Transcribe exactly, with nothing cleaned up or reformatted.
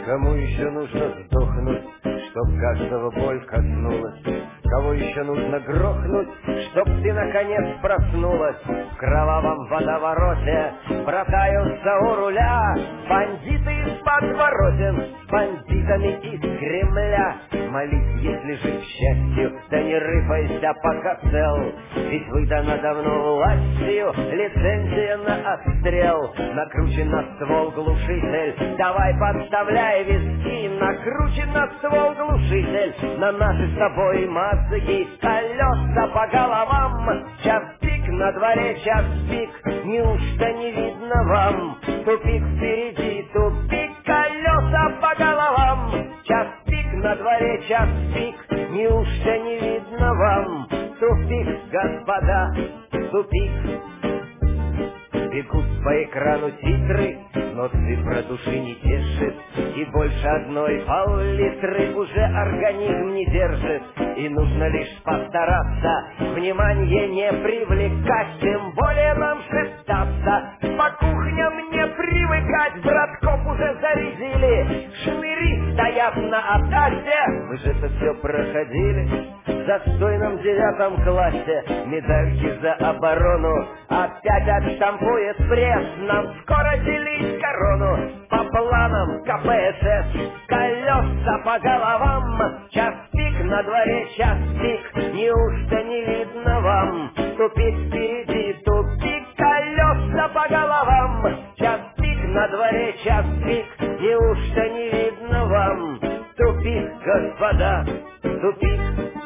Кому еще нужно сдохнуть, чтоб каждого боль коснулась? Кого еще нужно грохнуть, чтоб ты наконец проснулась? В кровавом водовороте братаются у руля бандиты из подворотен с бандитами из Кремля. Молись, если жив счастью, да не рыпайся, пока цел, ведь выдана давно властью лицензия на отстрел. Накручен на ствол глушитель, давай подставляй виски. Накручен на ствол глушитель, на наши с тобой мозги. Колеса по головам, час пик, на дворе час пик. Неужто не видно вам? Тупик впереди, тупик, колеса по головам. Час пик, на дворе час пик. Неужто не видно вам? Тупик, господа, тупик. Бегут по экрану титры, но цифра души не тешит, и больше одной пол-литры уже организм не держит. И нужно лишь постараться, внимание не привлекать, тем более нам шептаться. По кухням не привыкать, братков уже зарядили, шныри стоят на атасе. Мы же это все проходили в застойном девятом классе. Медальки за оборону опять отштампует пресс. Нам скоро делить корону по планам ка пэ эс эс. Колеса по головам, час пик, на дворе час пик. Неужто не видно вам? Тупик впереди, тупик, колеса по головам. Час пик, на дворе час пик. Неужто не видно вам? Тупик, господа, тупик.